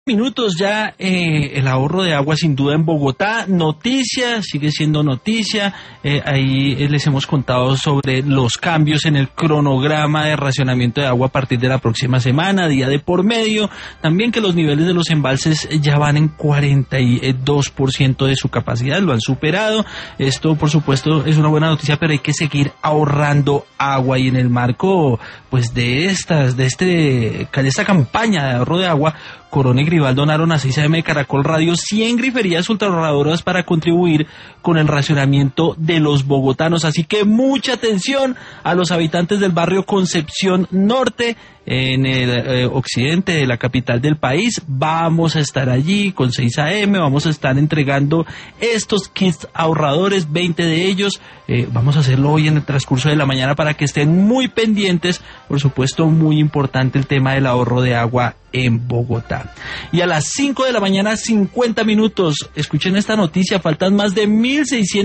Minutos ya el ahorro de agua sin duda en Bogotá, noticia, sigue siendo noticia, ahí les hemos contado sobre los cambios en el cronograma de racionamiento de agua a partir de la próxima semana, día de por medio, también que los niveles de los embalses ya van en 42% de su capacidad, lo han superado, esto por supuesto es una buena noticia, pero hay que seguir ahorrando agua y en el marco pues de esta campaña de ahorro de agua, Corona y Grival donaron a 6am de Caracol Radio 100 griferías ultrahorradoras para contribuir con el racionamiento de los bogotanos. Así que mucha atención a los habitantes del barrio Concepción Norte, en el occidente de la capital del país. Vamos a estar allí con 6am, vamos a estar entregando estos kits ahorradores, 20 de ellos. Vamos a hacerlo hoy en el transcurso de la mañana para que estén muy pendientes. Por supuesto, muy importante el tema del ahorro de agua en Bogotá. Y a las 5 de la mañana, 50 minutos. Escuchen esta noticia, faltan más de 1.600